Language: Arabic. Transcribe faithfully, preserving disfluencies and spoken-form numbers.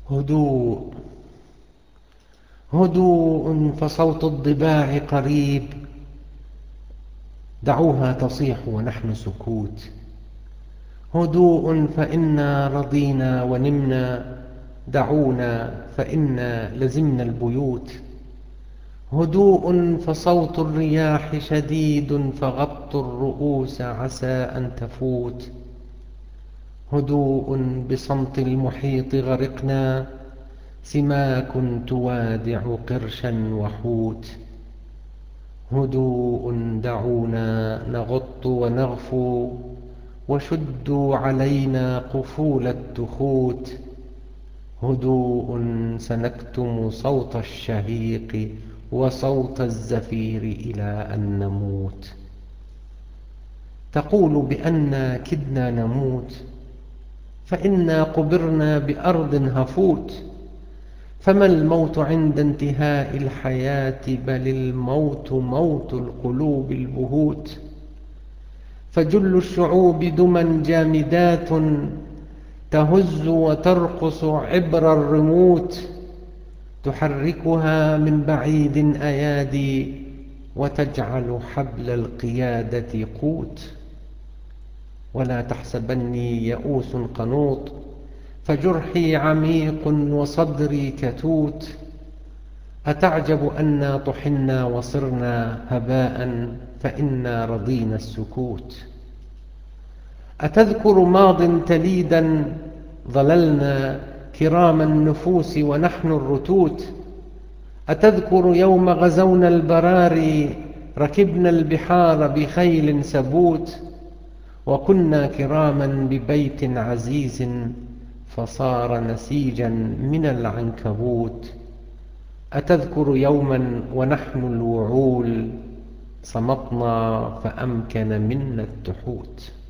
هدوء هدوء فصوت الضباع قريب، دعوها تصيح ونحن سكوت. هدوء فإنا رضينا ونمنا، دعونا فإنا لزمنا البيوت. هدوء فصوت الرياح شديد، فغطوا الرؤوس عسى أن تفوت. هدوء بصمت المحيط غرقنا، سماك توادع قرشا وحوت. هدوء دعونا نغط ونغفو، وشدوا علينا قفول التخوت. هدوء سنكتم صوت الشهيق وصوت الزفير إلى أن نموت. تقول بأننا كدنا نموت، فإنا قبرنا بأرض هفوت. فما الموت عند انتهاء الحياة، بل الموت موت القلوب البهوت. فجل الشعوب دما جامدات، تهز وترقص عبر الرموت. تحركها من بعيد أيادي، وتجعل حبل القيادة قوت. ولا تحسبني يئوس قنوط، فجرحي عميق وصدري كتوت. أتعجب أنا طحنا وصرنا هباء، فإنا رضينا السكوت. أتذكر ماض تليدا ظللنا، كرام النفوس ونحن الرتوت. أتذكر يوم غزونا البراري، ركبنا البحار بخيل سبوت. وكنا كراما ببيت عزيز، فصار نسيجا من العنكبوت. أتذكر يوما ونحن الوعول، صمتنا فأمكن منا التحوت.